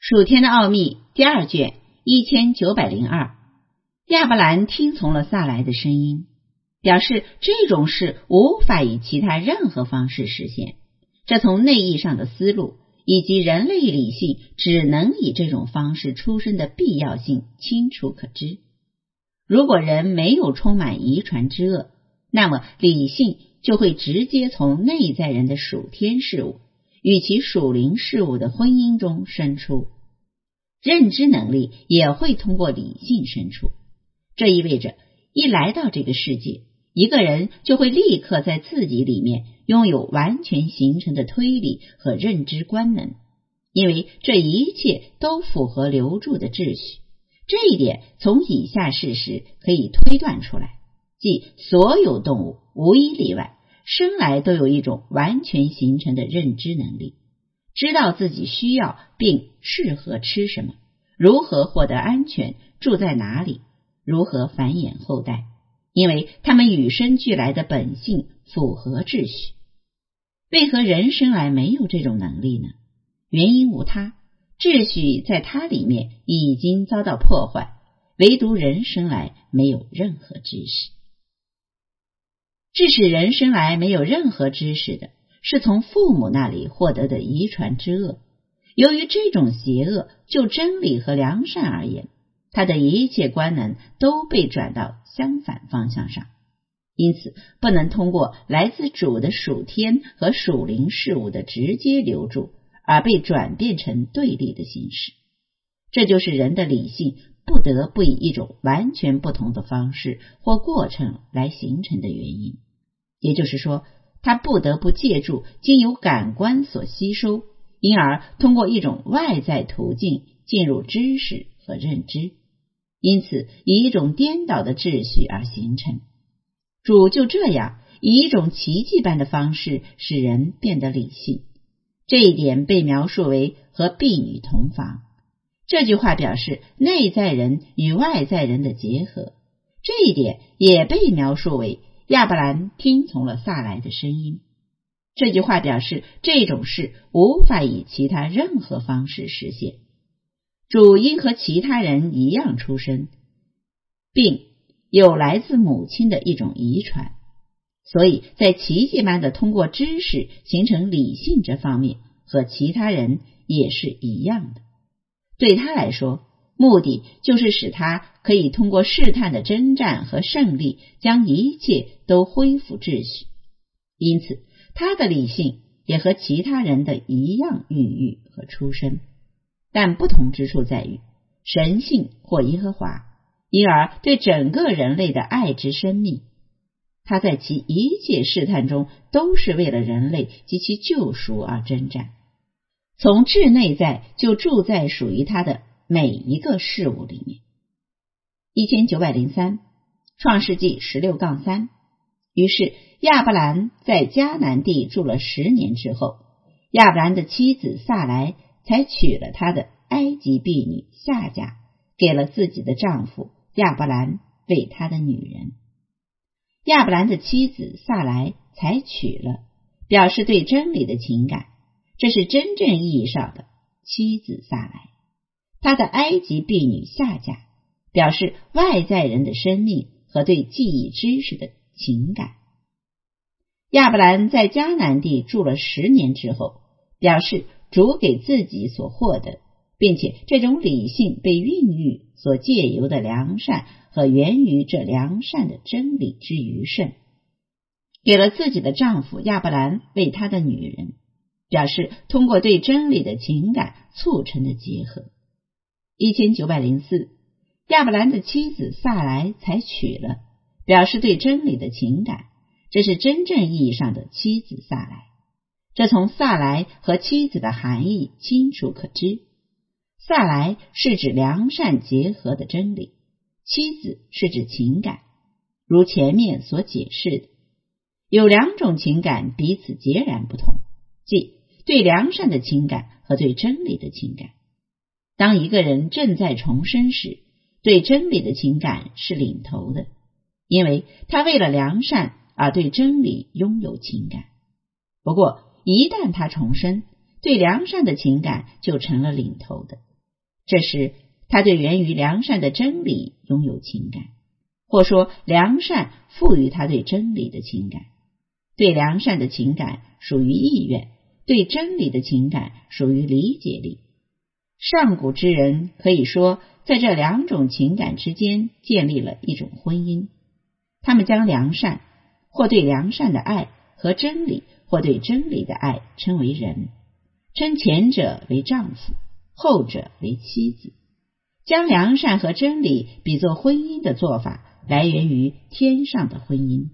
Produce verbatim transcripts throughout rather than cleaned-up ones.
属天的奥秘第二卷一千九百零二，亚伯兰听从了撒来的声音，表示这种事无法以其他任何方式实现。这从内意上的思路以及人类理性只能以这种方式出生的必要性清楚可知。如果人没有充满遗传之恶，那么理性就会直接从内在人的属天事物与其属灵事物的婚姻中生出，认知能力也会通过理性生出。这意味着一来到这个世界，一个人就会立刻在自己里面拥有完全形成的推理和认知官能，因为这一切都符合流注的秩序。这一点从以下事实可以推断出来，即所有动物无一例外生来都有一种完全形成的认知能力，知道自己需要并适合吃什么，如何获得安全，住在哪里，如何繁衍后代，因为他们与生俱来的本性符合秩序。为何人生来没有这种能力呢？原因无他，秩序在他里面已经遭到破坏，唯独人生来没有任何知识。致使人生来没有任何知识的，是从父母那里获得的遗传之恶。由于这种邪恶，就真理和良善而言，他的一切官能都被转到相反方向上，因此不能通过来自主的属天和属灵事物的直接流注而被转变成对立的形式。这就是人的理性不得不以一种完全不同的方式或过程来形成的原因。也就是说，他不得不借助经由感官所吸收，因而通过一种外在途径进入知识和认知，因此以一种颠倒的秩序而形成。主就这样以一种奇迹般的方式使人变得理性，这一点被描述为和婢女同房。这句话表示内在人与外在人的结合，这一点也被描述为亚伯兰听从了撒来的声音。这句话表示这种事无法以其他任何方式实现。主因和其他人一样出生，并有来自母亲的一种遗传，所以在奇迹般的通过知识形成理性这方面和其他人也是一样的。对他来说，目的就是使他可以通过试探的征战和胜利将一切都恢复秩序。因此他的理性也和其他人的一样孕育和出生，但不同之处在于神性或耶和华因而对整个人类的爱之生命，他在其一切试探中都是为了人类及其救赎而征战，从至内在就住在属于他的每一个事物里面。一千九百零三，创世纪 十六杠三。 于是亚伯兰在迦南地住了十年之后，亚伯兰的妻子撒来才娶了他的埃及婢女夏甲，给了自己的丈夫亚伯兰为他的女人。亚伯兰的妻子撒来才娶了，表示对真理的情感，这是真正意义上的妻子撒来。他的埃及婢女夏甲表示外在人的生命和对记忆知识的情感。亚伯兰在迦南地住了十年之后，表示主给自己所获得，并且这种理性被孕育所借由的良善和源于这良善的真理之余圣，给了自己的丈夫亚伯兰为他的女人，表示通过对真理的情感促成的结合。一千九百零四，亚伯兰的妻子撒来才娶了，表示对真理的情感，这是真正意义上的妻子撒来。这从撒来和妻子的含义清楚可知。撒来是指良善结合的真理，妻子是指情感。如前面所解释的，有两种情感彼此截然不同，即对良善的情感和对真理的情感。当一个人正在重生时，对真理的情感是领头的，因为他为了良善而对真理拥有情感。不过一旦他重生，对良善的情感就成了领头的， 这时他对源于良善的真理拥有情感，或说良善赋予他对真理的情感。对良善的情感属于意愿，对真理的情感属于理解力。上古之人可以说在这两种情感之间建立了一种婚姻，他们将良善或对良善的爱和真理或对真理的爱称为人，称前者为丈夫，后者为妻子。将良善和真理比作婚姻的做法来源于天上的婚姻。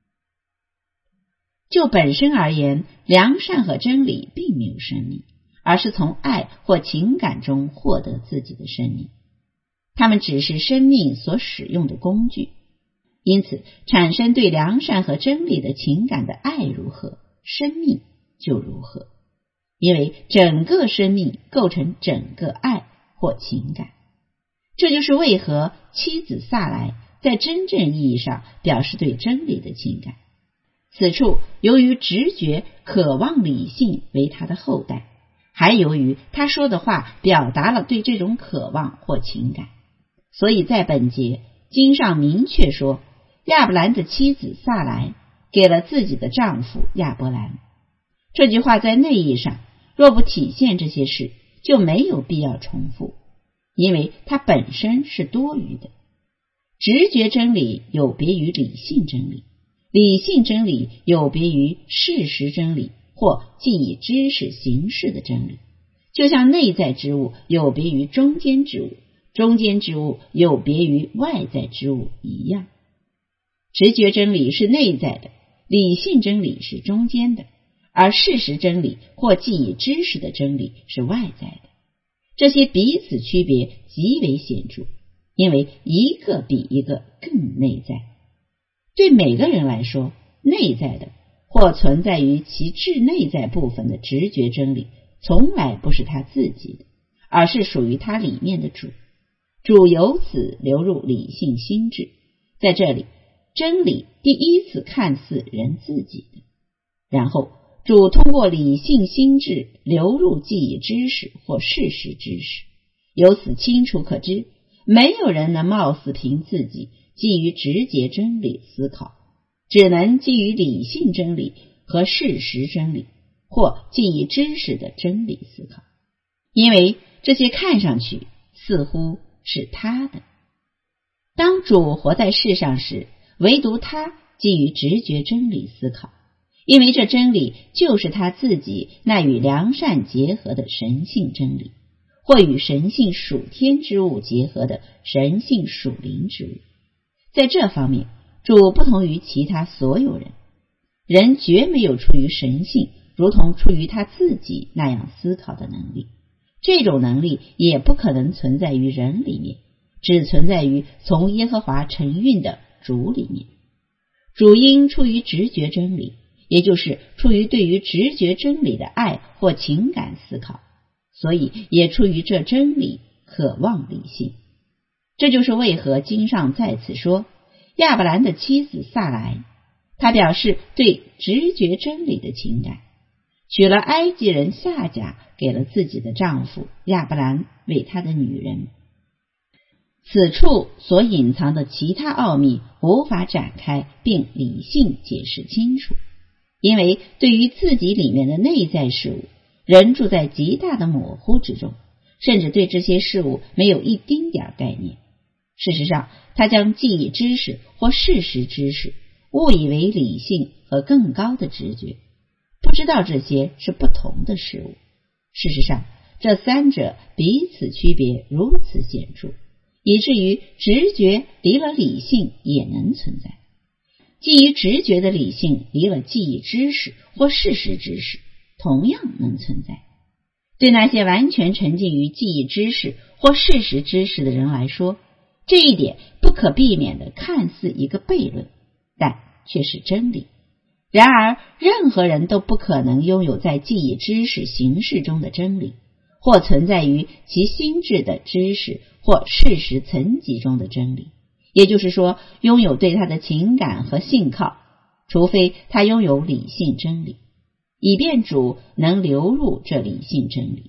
就本身而言，良善和真理并没有生命，而是从爱或情感中获得自己的生命，它们只是生命所使用的工具。因此产生对良善和真理的情感的爱如何，生命就如何，因为整个生命构成整个爱或情感。这就是为何妻子萨来在真正意义上表示对真理的情感。此处由于直觉渴望理性为他的后代，还由于他说的话表达了对这种渴望或情感，所以在本节经上明确说，亚伯兰的妻子萨来给了自己的丈夫亚伯兰。这句话在内意上若不体现这些事，就没有必要重复，因为它本身是多余的。直觉真理有别于理性真理，理性真理有别于事实真理或既以知识行事的真理，就像内在之物有别于中间之物，中间之物有别于外在之物一样。直觉真理是内在的，理性真理是中间的，而事实真理或既以知识的真理是外在的。这些彼此区别极为显著，因为一个比一个更内在。对每个人来说，内在的或存在于其至内在部分的直觉真理从来不是他自己的，而是属于他里面的主，主由此流入理性心智。在这里，真理第一次看似人自己的，然后主通过理性心智流入记忆知识或事实知识，由此清楚可知，没有人能貌似凭自己基于直觉真理思考，只能基于理性真理和事实真理或记忆知识的真理思考，因为这些看上去似乎是他的。当主活在世上时，唯独他基于直觉真理思考，因为这真理就是他自己那与良善结合的神性真理，或与神性属天之物结合的神性属灵之物。在这方面，主不同于其他所有人，人绝没有出于神性如同出于他自己那样思考的能力，这种能力也不可能存在于人里面，只存在于从耶和华承运的主里面。主因出于直觉真理，也就是出于对于直觉真理的爱或情感思考，所以也出于这真理渴望理性。这就是为何经上在此说亚伯兰的妻子萨来，他表示对直觉真理的情感，娶了埃及人夏甲，给了自己的丈夫亚伯兰为他的女人。此处所隐藏的其他奥秘无法展开并理性解释清楚，因为对于自己里面的内在事物，人住在极大的模糊之中，甚至对这些事物没有一丁点概念。事实上，他将记忆知识或事实知识误以为理性和更高的直觉，不知道这些是不同的事物。事实上，这三者彼此区别如此显著，以至于直觉离了理性也能存在，基于直觉的理性离了记忆知识或事实知识同样能存在。对那些完全沉浸于记忆知识或事实知识的人来说，这一点不可避免的看似一个悖论，但却是真理。然而任何人都不可能拥有在记忆知识形式中的真理，或存在于其心智的知识或事实层级中的真理，也就是说拥有对他的情感和信靠，除非他拥有理性真理，以便主能流入这理性真理，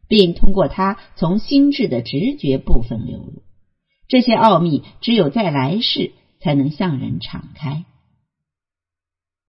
并通过它从心智的直觉部分流入。这些奥秘只有在来世才能向人敞开。